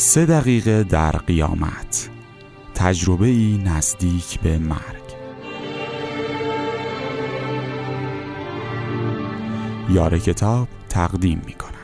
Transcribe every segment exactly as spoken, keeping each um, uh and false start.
سه دقیقه در قیامت، تجربه‌ای نزدیک به مرگ. یار کتاب تقدیم می کند.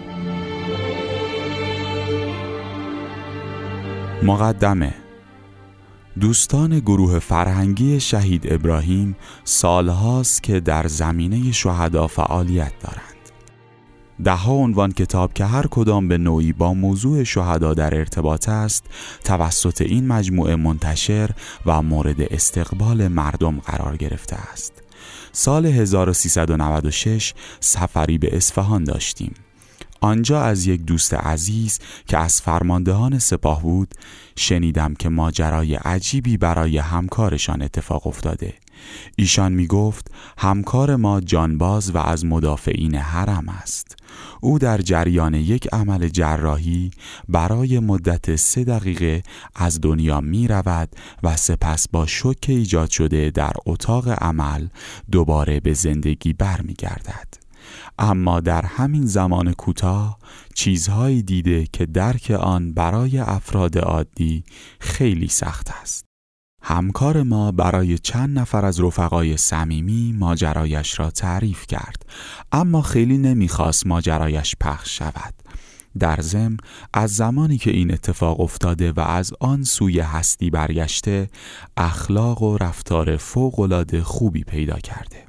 مقدمه. دوستان گروه فرهنگی شهید ابراهیم سالهاست که در زمینه شهدا فعالیت دارند. ده ها عنوان کتاب که هر کدام به نوعی با موضوع شهدا در ارتباط است توسط این مجموعه منتشر و مورد استقبال مردم قرار گرفته است. سال هزار و سیصد و نود و شش سفری به اصفهان داشتیم. آنجا از یک دوست عزیز که از فرماندهان سپاه بود شنیدم که ماجرای عجیبی برای همکارشان اتفاق افتاده. ایشان می گفت همکار ما جانباز و از مدافعین حرم است. او در جریان یک عمل جراحی برای مدت سه دقیقه از دنیا می رود و سپس با شوک ایجاد شده در اتاق عمل دوباره به زندگی بر می گردد. اما در همین زمان کوتاه چیزهایی دیده که درک آن برای افراد عادی خیلی سخت است. همکار ما برای چند نفر از رفقای صمیمی ماجرایش را تعریف کرد، اما خیلی نمیخواست ماجرایش پخش شود. در ضمن از زمانی که این اتفاق افتاده و از آن سوی هستی برگشته اخلاق و رفتار فوق‌العاده خوبی پیدا کرده.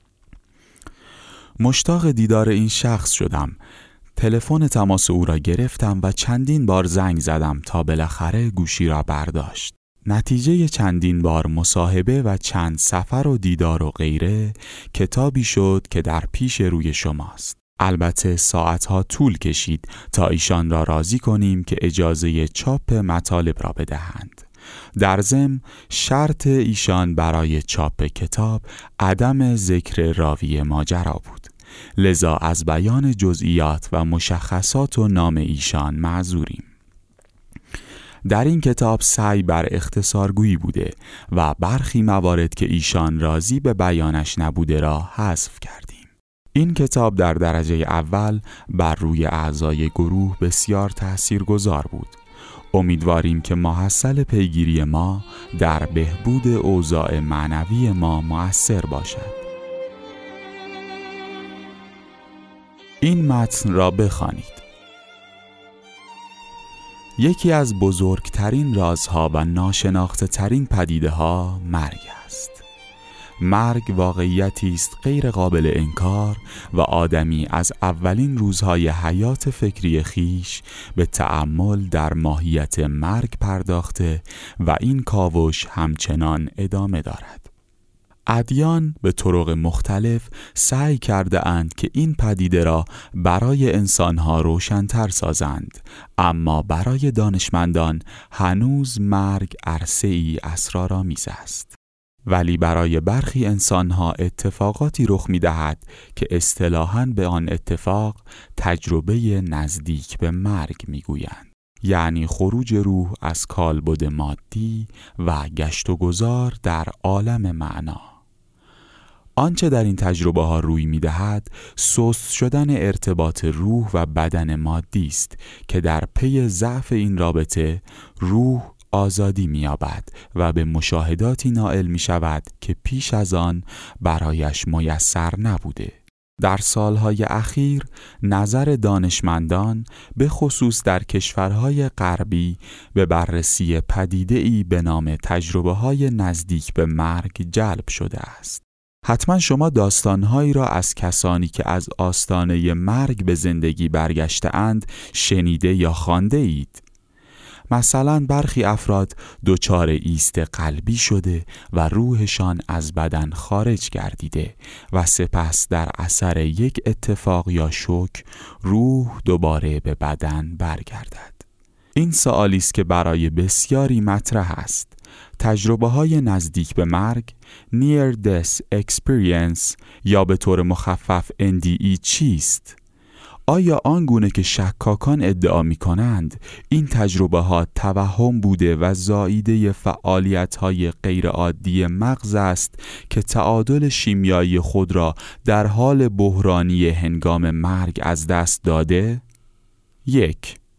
مشتاق دیدار این شخص شدم. تلفن تماس او را گرفتم و چندین بار زنگ زدم تا بالاخره گوشی را برداشت. نتیجه چندین بار مصاحبه و چند سفر و دیدار و غیره کتابی شد که در پیش روی شماست. البته ساعتها طول کشید تا ایشان را راضی کنیم که اجازه چاپ مطالب را بدهند. در ضمن شرط ایشان برای چاپ کتاب عدم ذکر راوی ماجرا بود، لذا از بیان جزئیات و مشخصات و نام ایشان معذوریم. در این کتاب سعی بر اختصارگویی بوده و برخی موارد که ایشان راضی به بیانش نبوده را حذف کردیم. این کتاب در درجه اول بر روی اعضای گروه بسیار تاثیرگذار بود. امیدواریم که ماحصل پیگیری ما در بهبود اوضاع معنوی ما مؤثر باشد. این متن را بخوانید. یکی از بزرگترین رازها و ناشناخته ترین پدیده ها مرگ است. مرگ واقعیتی است غیر قابل انکار و آدمی از اولین روزهای حیات فکری خیش به تأمل در ماهیت مرگ پرداخته و این کاوش همچنان ادامه دارد. ادیان به طرق مختلف سعی کرده اند که این پدیده را برای انسانها روشن‌تر سازند، اما برای دانشمندان هنوز مرگ عرصه‌ای اسرارآمیز است. ولی برای برخی انسانها اتفاقاتی رخ می‌دهد که اصطلاحاً به آن اتفاق تجربه نزدیک به مرگ می‌گویند، یعنی خروج روح از کالبد مادی و گشت و گذار در عالم معنا. آنچه در این تجربه ها روی می دهد سست شدن ارتباط روح و بدن مادی است که در پی ضعف این رابطه روح آزادی می یابد و به مشاهداتی نائل می شود که پیش از آن برایش میسر نبوده. در سالهای اخیر نظر دانشمندان به خصوص در کشورهای غربی به بررسی پدیده‌ای به نام تجربه های نزدیک به مرگ جلب شده است. حتما شما داستانهایی را از کسانی که از آستانه مرگ به زندگی برگشته اند شنیده یا خوانده اید. مثلا برخی افراد دچار ایست قلبی شده و روحشان از بدن خارج گردیده و سپس در اثر یک اتفاق یا شوک روح دوباره به بدن برگردد. این سوالی است که برای بسیاری مطرح است. تجربه های نزدیک به مرگ Near Death Experience یا به طور مخفف ان دی ای چیست؟ آیا آنگونه که شکاکان ادعا می کنند این تجربه ها توهم بوده و زائیده فعالیت های غیر عادی مغز است که تعادل شیمیایی خود را در حال بحرانی هنگام مرگ از دست داده؟ یک.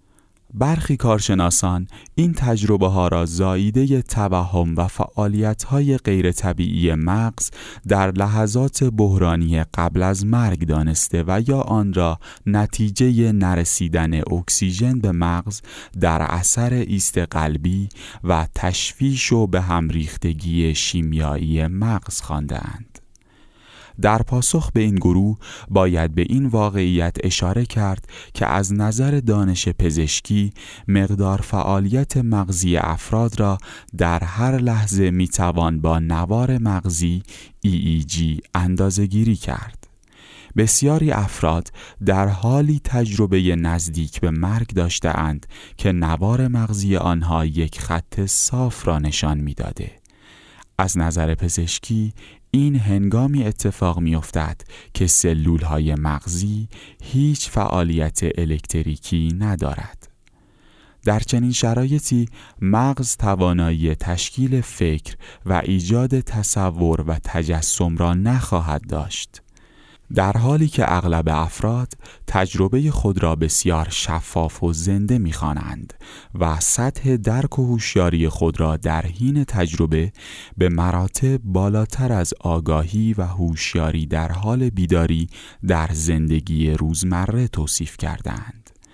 برخی کارشناسان این تجربه ها را زاییده توهم و فعالیت های غیر طبیعی مغز در لحظات بحرانی قبل از مرگ دانسته و یا آن را نتیجه نرسیدن اکسیژن به مغز در اثر ایست قلبی و تشویش و به هم ریختگی شیمیایی مغز خوانده‌اند. در پاسخ به این گروه باید به این واقعیت اشاره کرد که از نظر دانش پزشکی مقدار فعالیت مغزی افراد را در هر لحظه میتوان با نوار مغزی ای ای جی اندازه‌گیری کرد. بسیاری افراد در حالی تجربه نزدیک به مرگ داشته‌اند که نوار مغزی آنها یک خط صاف را نشان می‌داده. از نظر پزشکی این هنگامی اتفاق می‌افتد که سلول‌های مغزی هیچ فعالیت الکتریکی ندارد. در چنین شرایطی مغز توانایی تشکیل فکر و ایجاد تصور و تجسم را نخواهد داشت. در حالی که اغلب افراد تجربه خود را بسیار شفاف و زنده می‌خوانند و سطح درک و هوشیاری خود را در حین تجربه به مراتب بالاتر از آگاهی و هوشیاری در حال بیداری در زندگی روزمره توصیف کردند.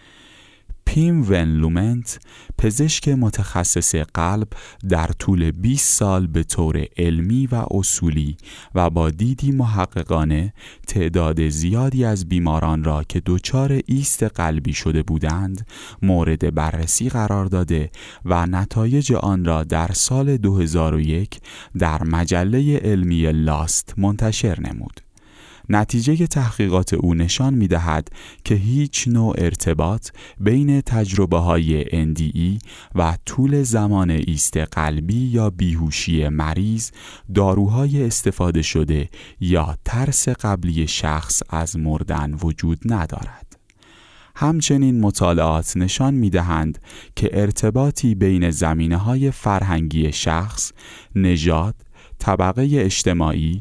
پیم ون لومنت، پزشک متخصص قلب، در طول بیست سال به طور علمی و اصولی و با دیدی محققانه تعداد زیادی از بیماران را که دچار ایست قلبی شده بودند مورد بررسی قرار داده و نتایج آن را در سال دو هزار و یک در مجله علمی لاست منتشر نمود. نتیجه تحقیقات او نشان می‌دهد که هیچ نوع ارتباط بین تجربه‌های ان دی ای و طول زمان ایست قلبی یا بیهوشی مریض، داروهای استفاده شده یا ترس قبلی شخص از مردن وجود ندارد. همچنین مطالعات نشان می‌دهند که ارتباطی بین زمینه‌های فرهنگی شخص، نژاد، طبقه اجتماعی،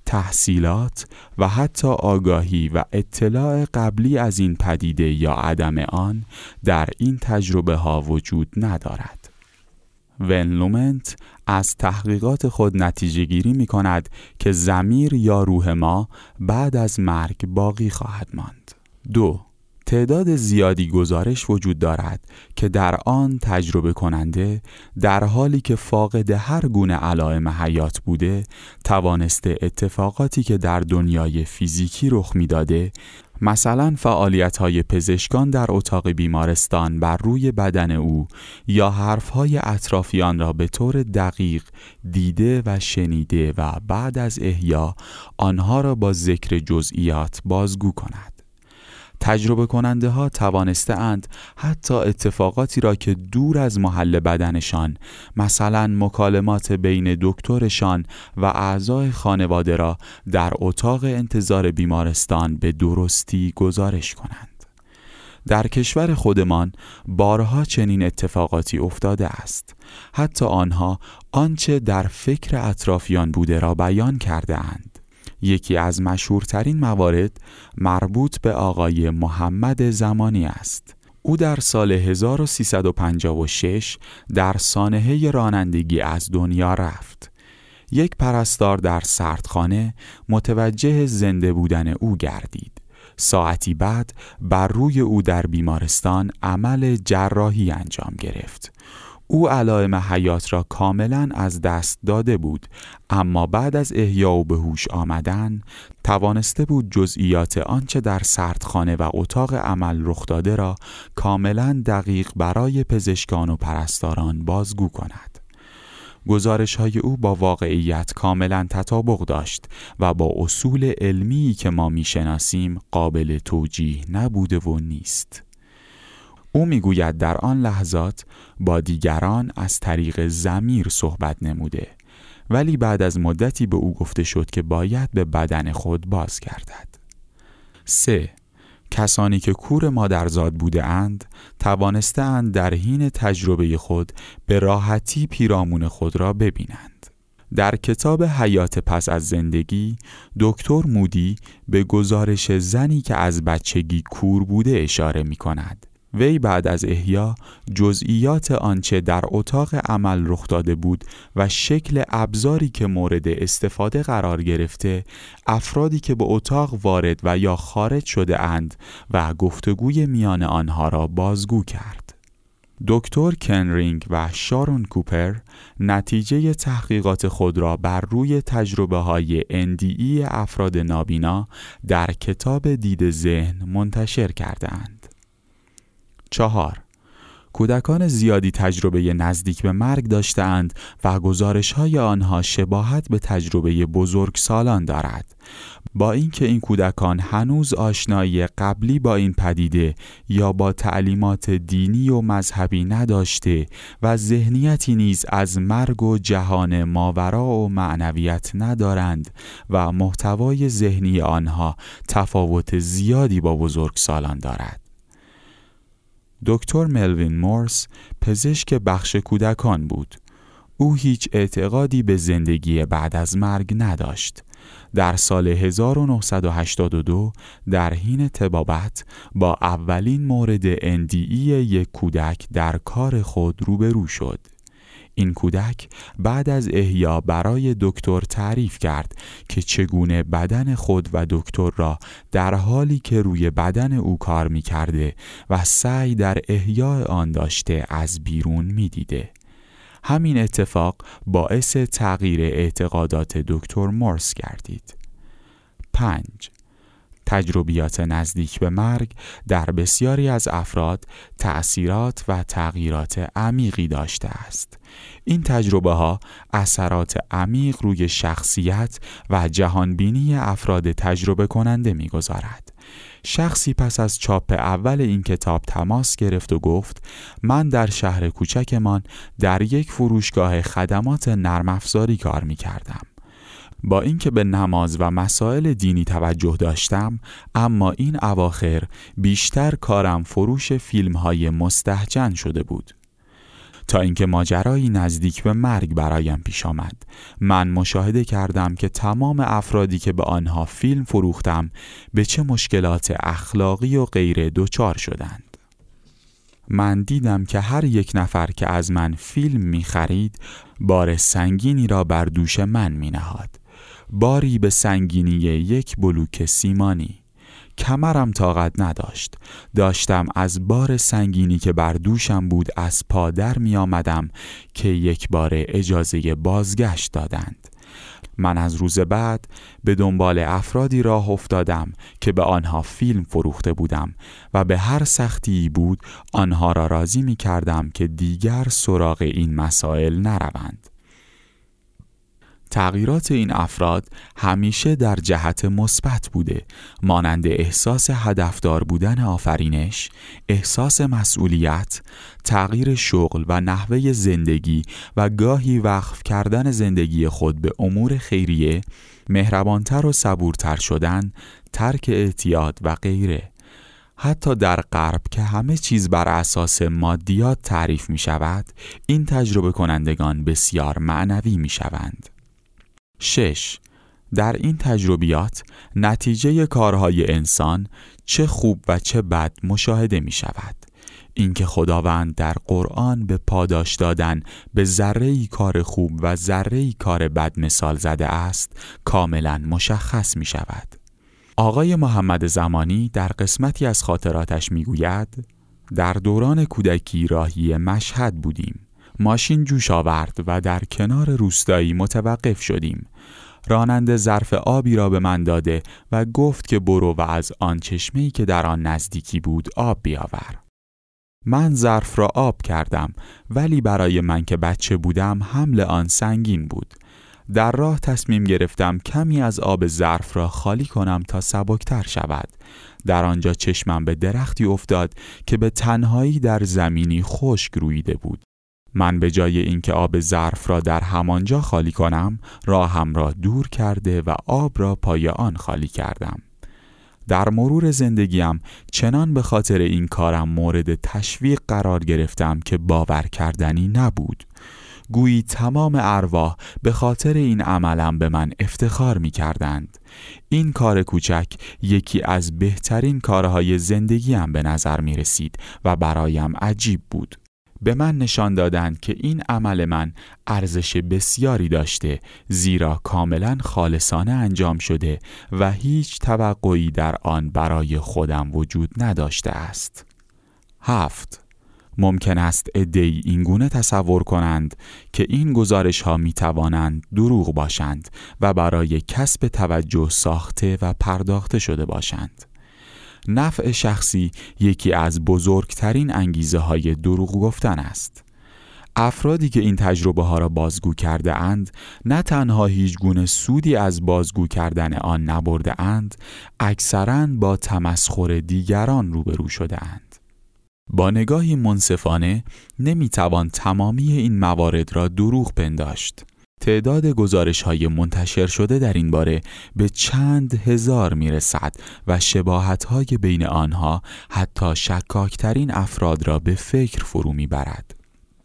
تحصیلات و حتی آگاهی و اطلاع قبلی از این پدیده یا عدم آن در این تجربه ها وجود ندارد. ون لومنت از تحقیقات خود نتیجه گیری می کند که ضمیر یا روح ما بعد از مرگ باقی خواهد ماند. دو، تعداد زیادی گزارش وجود دارد که در آن تجربه کننده در حالی که فاقد هر گونه علائم حیات بوده توانسته اتفاقاتی که در دنیای فیزیکی رخ می‌داده، مثلا فعالیت‌های پزشکان در اتاق بیمارستان بر روی بدن او یا حرف‌های اطرافیان را به طور دقیق دیده و شنیده و بعد از احیا آنها را با ذکر جزئیات بازگو کند. تجربه کننده ها توانسته اند حتی اتفاقاتی را که دور از محل بدنشان، مثلا مکالمات بین دکترشان و اعضای خانواده را در اتاق انتظار بیمارستان به درستی گزارش کنند. در کشور خودمان بارها چنین اتفاقاتی افتاده است. حتی آنها آنچه در فکر اطرافیان بوده را بیان کرده اند. یکی از مشهورترین موارد مربوط به آقای محمد زمانی است. او در سال هزار و سیصد و پنجاه و شش در سانحه رانندگی از دنیا رفت. یک پرستار در سردخانه متوجه زنده بودن او گردید. ساعتی بعد بر روی او در بیمارستان عمل جراحی انجام گرفت. او علائم حیات را کاملا از دست داده بود، اما بعد از احیا و به هوش آمدن توانسته بود جزئیات آنچه در سردخانه و اتاق عمل رخ داده را کاملا دقیق برای پزشکان و پرستاران بازگو کند. گزارش‌های او با واقعیت کاملا تطابق داشت و با اصول علمی که ما می‌شناسیم قابل توجیه نبوده و نیست. او میگوید در آن لحظات با دیگران از طریق ضمیر صحبت نموده، ولی بعد از مدتی به او گفته شد که باید به بدن خود بازگردد. سه، کسانی که کور مادرزاد بوده اند توانسته اند در حین تجربه خود به راحتی پیرامون خود را ببینند. در کتاب حیات پس از زندگی دکتر مودی به گزارش زنی که از بچگی کور بوده اشاره می کند وی بعد از احیا جزئیات آنچه در اتاق عمل رخ داده بود و شکل ابزاری که مورد استفاده قرار گرفته، افرادی که به اتاق وارد و یا خارج شده اند و گفتگوی میان آنها را بازگو کرد. دکتر کنرینگ و شارون کوپر نتیجه تحقیقات خود را بر روی تجربه های ان دی ای افراد نابینا در کتاب دید ذهن منتشر کردند. چهار. کودکان زیادی تجربه نزدیک به مرگ داشتند و گزارش‌های آنها شباهت به تجربه بزرگسالان دارد. با اینکه این کودکان هنوز آشنایی قبلی با این پدیده یا با تعلیمات دینی و مذهبی نداشته و ذهنیتی نیز از مرگ و جهان ماورا و معنویت ندارند و محتوای ذهنی آنها تفاوت زیادی با بزرگسالان دارد. دکتر ملوین مورس پزشک بخش کودکان بود. او هیچ اعتقادی به زندگی بعد از مرگ نداشت. در سال هزار و نهصد و هشتاد و دو در حین طبابت با اولین مورد ان دی ای یک کودک در کار خود روبرو شد. این کودک بعد از احیا برای دکتر تعریف کرد که چگونه بدن خود و دکتر را در حالی که روی بدن او کار می کرده و سعی در احیای آن داشته از بیرون می دیده. همین اتفاق باعث تغییر اعتقادات دکتر مورس گردید. پنج. تجربیات نزدیک به مرگ در بسیاری از افراد تأثیرات و تغییرات عمیقی داشته است. این تجربه ها اثرات عمیق روی شخصیت و جهانبینی افراد تجربه کننده می‌گذارد. شخصی پس از چاپ اول این کتاب تماس گرفت و گفت: من در شهر کوچکمان در یک فروشگاه خدمات نرم افزاری کار می‌کردم. با اینکه به نماز و مسائل دینی توجه داشتم، اما این اواخر بیشتر کارم فروش فیلم‌های مستهجن شده بود. تا اینکه ماجرایی نزدیک به مرگ برایم پیش آمد. من مشاهده کردم که تمام افرادی که به آنها فیلم فروختم به چه مشکلات اخلاقی و غیره دچار شدند. من دیدم که هر یک نفر که از من فیلم می خرید بار سنگینی را بر دوش من می نهاد. باری به سنگینی یک بلوک سیمانی. کمرم طاقت نداشت. داشتم از بار سنگینی که بر دوشم بود از پا در می آمدم که یک بار اجازه بازگشت دادند. من از روز بعد به دنبال افرادی راه افتادم که به آنها فیلم فروخته بودم و به هر سختی بود آنها را راضی می کردم که دیگر سراغ این مسائل نروند. تغییرات این افراد همیشه در جهت مثبت بوده، مانند احساس هدفدار بودن آفرینش، احساس مسئولیت، تغییر شغل و نحوه زندگی و گاهی وقف کردن زندگی خود به امور خیریه، مهربانتر و صبورتر شدن، ترک اعتیاد و غیره. حتی در غرب که همه چیز بر اساس مادیات تعریف می شود، این تجربه کنندگان بسیار معنوی می شوند. شش. در این تجربیات نتیجه کارهای انسان چه خوب و چه بد مشاهده می شود. اینکه خداوند در قرآن به پاداش دادن به ذره‌ای کار خوب و ذره‌ای کار بد مثال زده است کاملا مشخص می شود. آقای محمد زمانی در قسمتی از خاطراتش می گوید: در دوران کودکی راهی مشهد بودیم. ماشین جوش آورد و در کنار روستایی متوقف شدیم. راننده ظرف آبی را به من داده و گفت که برو و از آن چشمه‌ای که در آن نزدیکی بود آب بیاور. من ظرف را آب کردم، ولی برای من که بچه بودم حمل آن سنگین بود. در راه تصمیم گرفتم کمی از آب ظرف را خالی کنم تا سبکتر شود. در آنجا چشمم به درختی افتاد که به تنهایی در زمینی خشک رویده بود. من به جای اینکه آب ظرف را در همانجا خالی کنم، راهم را دور کرده و آب را پای آن خالی کردم. در مرور زندگیم چنان به خاطر این کارم مورد تشویق قرار گرفتم که باور کردنی نبود. گویی تمام ارواح به خاطر این عملم به من افتخار می کردند. این کار کوچک یکی از بهترین کارهای زندگیم به نظر می رسید و برایم عجیب بود. به من نشان دادند که این عمل من ارزش بسیاری داشته، زیرا کاملا خالصانه انجام شده و هیچ توقعی در آن برای خودم وجود نداشته است. هفت. ممکن است عده‌ای اینگونه تصور کنند که این گزارش ها می توانند دروغ باشند و برای کسب توجه ساخته و پرداخته شده باشند. نفع شخصی یکی از بزرگترین انگیزه های دروغ گفتن است. افرادی که این تجربه ها را بازگو کرده اند نه تنها هیچ گونه سودی از بازگو کردن آن نبرده اند، اکثراً با تمسخر دیگران روبرو شده اند. با نگاهی منصفانه نمیتوان تمامی این موارد را دروغ پنداشت. تعداد گزارش‌های منتشر شده در این باره به چند هزار میرسد و شباهت‌های بین آنها حتی شکاکترین افراد را به فکر فرو میبرد.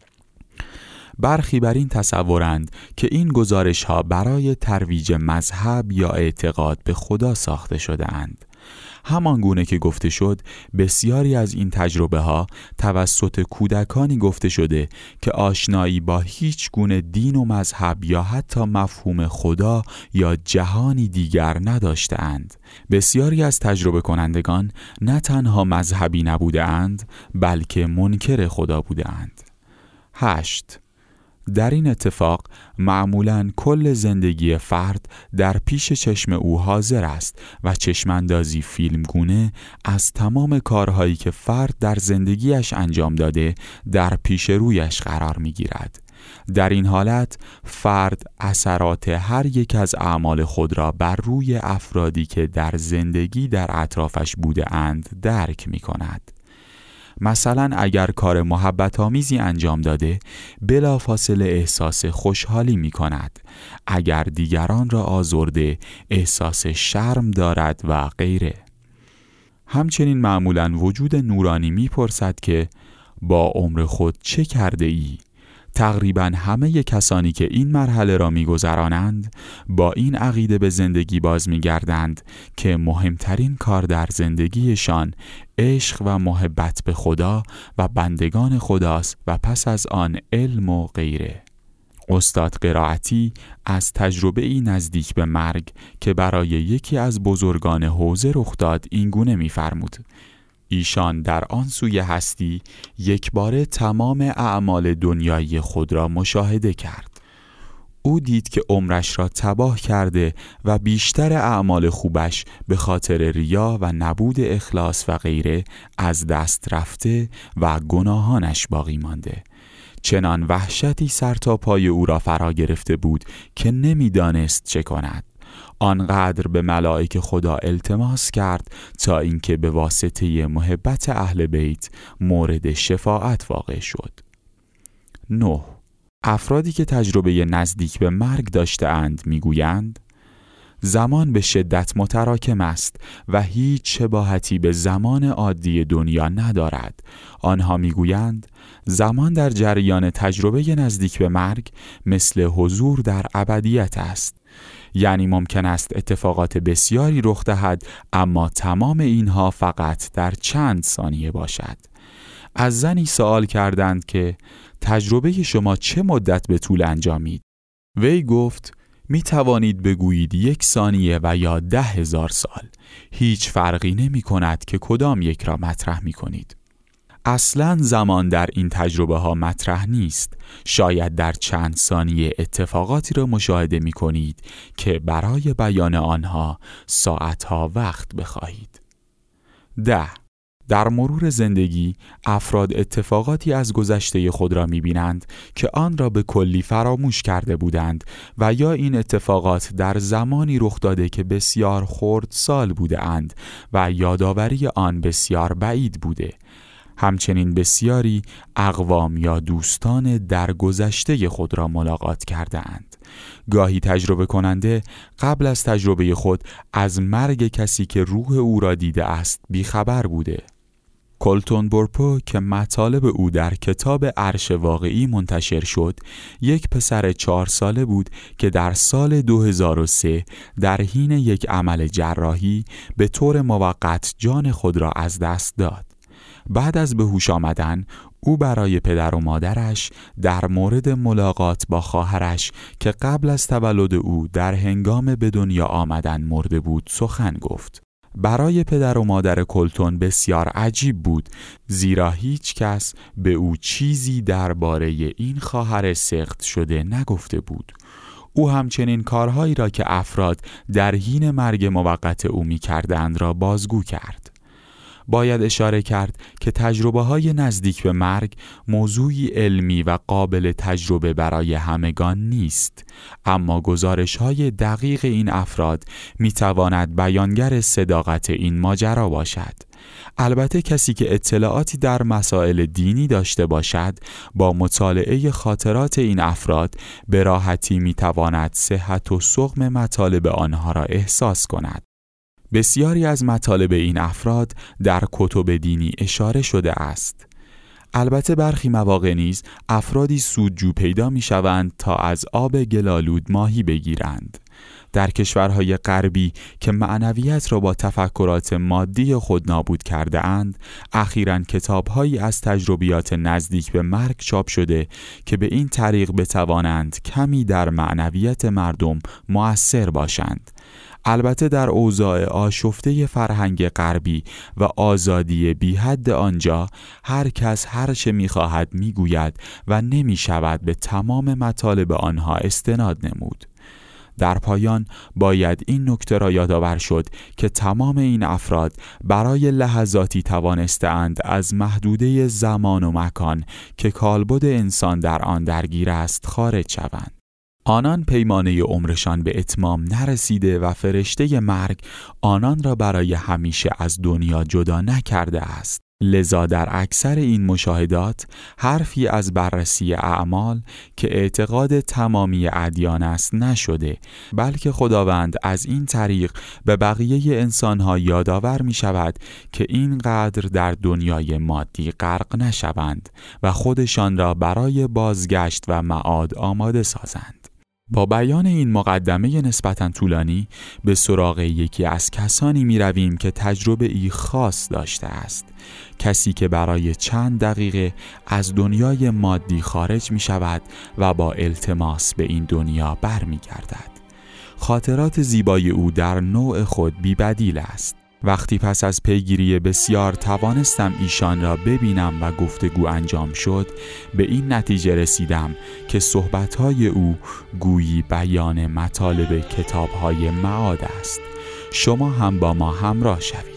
برخی بر این تصورند که این گزارش‌ها برای ترویج مذهب یا اعتقاد به خدا ساخته شده اند. همان گونه که گفته شد، بسیاری از این تجربه ها توسط کودکانی گفته شده که آشنایی با هیچ گونه دین و مذهب یا حتی مفهوم خدا یا جهانی دیگر نداشته اند. بسیاری از تجربه کنندگان نه تنها مذهبی نبوده اند، بلکه منکر خدا بوده اند. هشت. در این اتفاق معمولاً کل زندگی فرد در پیش چشم او حاضر است و چشماندازی فیلمگونه از تمام کارهایی که فرد در زندگیش انجام داده در پیش رویش قرار می گیرد. در این حالت فرد اثرات هر یک از اعمال خود را بر روی افرادی که در زندگی در اطرافش بوده اند درک می کند. مثلا اگر کار محبت آمیزی انجام داده بلافاصله احساس خوشحالی می کند. اگر دیگران را آزرده احساس شرم دارد و غیره. همچنین معمولا وجود نورانی می پرسد که با عمر خود چه کرده ای؟ تقریبا همه کسانی که این مرحله را می‌گذرانند با این عقیده به زندگی باز می‌گردند که مهمترین کار در زندگیشان عشق و محبت به خدا و بندگان خداست و پس از آن علم و غیره. استاد قرائتی از تجربه ای نزدیک به مرگ که برای یکی از بزرگان حوزه رخ داد اینگونه می‌فرمود: ایشان در آن سوی هستی یک باره تمام اعمال دنیایی خود را مشاهده کرد. او دید که عمرش را تباه کرده و بیشتر اعمال خوبش به خاطر ریا و نبود اخلاص و غیره از دست رفته و گناهانش باقی مانده. چنان وحشتی سر تا پای او را فرا گرفته بود که نمیدانست چه کند. آنقدر به ملائک خدا التماس کرد تا اینکه به واسطه محبت اهل بیت مورد شفاعت واقع شد. نه. افرادی که تجربه نزدیک به مرگ داشته اند میگویند زمان به شدت متراکم است و هیچ شباهتی به زمان عادی دنیا ندارد. آنها میگویند زمان در جریان تجربه نزدیک به مرگ مثل حضور در ابدیت است. یعنی ممکن است اتفاقات بسیاری رخ دهد اما تمام اینها فقط در چند ثانیه باشد. از زنی سوال کردند که تجربه شما چه مدت به طول انجامید؟ وی گفت می توانید بگویید یک ثانیه و یا ده هزار سال. هیچ فرقی نمی کند که کدام یک را مطرح می کنید. اصلاً زمان در این تجربه ها مطرح نیست. شاید در چند ثانیه اتفاقاتی را مشاهده می کنید که برای بیان آنها ساعتها وقت بخواهید. ده. در مرور زندگی افراد اتفاقاتی از گذشته خود را می بینند که آن را به کلی فراموش کرده بودند و یا این اتفاقات در زمانی رخ داده که بسیار خردسال بوده اند و یادآوری آن بسیار بعید بوده. همچنین بسیاری اقوام یا دوستان در گذشته خود را ملاقات کرده اند. گاهی تجربه کننده قبل از تجربه خود از مرگ کسی که روح او را دیده است بیخبر بوده. کولتون بورپو که مطالب او در کتاب عرش واقعی منتشر شد، یک پسر چهار ساله بود که در سال دو هزار و سه در حین یک عمل جراحی به طور موقت جان خود را از دست داد. بعد از به هوش آمدن، او برای پدر و مادرش در مورد ملاقات با خواهرش که قبل از تولد او در هنگام به دنیا آمدن مرده بود سخن گفت. برای پدر و مادر کولتون بسیار عجیب بود، زیرا هیچ کس به او چیزی درباره این خواهر سقط شده نگفته بود. او همچنین کارهایی را که افراد در حین مرگ موقت او می کردند را بازگو کرد. باید اشاره کرد که تجربه‌های نزدیک به مرگ موضوعی علمی و قابل تجربه برای همگان نیست، اما گزارش‌های دقیق این افراد می‌تواند بیانگر صداقت این ماجرا باشد. البته کسی که اطلاعاتی در مسائل دینی داشته باشد، با مطالعه خاطرات این افراد به راحتی می‌تواند صحت و سقم مطالب آنها را احساس کند. بسیاری از مطالب این افراد در کتب دینی اشاره شده است. البته برخی مواقع نیز افرادی سودجو پیدا می شوند تا از آب گلالود ماهی بگیرند. در کشورهای غربی که معنویت را با تفکرات مادی خود نابود کرده اند، اخیراً کتاب‌هایی از تجربیات نزدیک به مرگ چاپ شده که به این طریق بتوانند کمی در معنویت مردم مؤثر باشند. البته در اوضاع آشفته فرهنگ غربی و آزادی بی حد آنجا، هر کس هر چه می‌خواهد می‌گوید و نمی‌شود به تمام مطالب آنها استناد نمود. در پایان باید این نکته را یادآور شد که تمام این افراد برای لحظاتی توانستند از محدوده زمان و مکان که کالبد انسان در آن درگیر است خارج شوند. آنان پیمانه عمرشان به اتمام نرسیده و فرشته مرگ آنان را برای همیشه از دنیا جدا نکرده است. لذا در اکثر این مشاهدات حرفی از بررسی اعمال که اعتقاد تمامی ادیان است نشده، بلکه خداوند از این طریق به بقیه انسانها یادآور می شود که اینقدر در دنیای مادی غرق نشوند و خودشان را برای بازگشت و معاد آماده سازند. با بیان این مقدمه نسبتاً طولانی به سراغ یکی از کسانی می رویم که تجربه ای خاص داشته است. کسی که برای چند دقیقه از دنیای مادی خارج می شود و با التماس به این دنیا بر می گردد. خاطرات زیبای او در نوع خود بی بدیل است. وقتی پس از پیگیری بسیار توانستم ایشان را ببینم و گفتگو انجام شد، به این نتیجه رسیدم که صحبت‌های او گویی بیان مطالب کتاب‌های معاد است. شما هم با ما همراه شوید.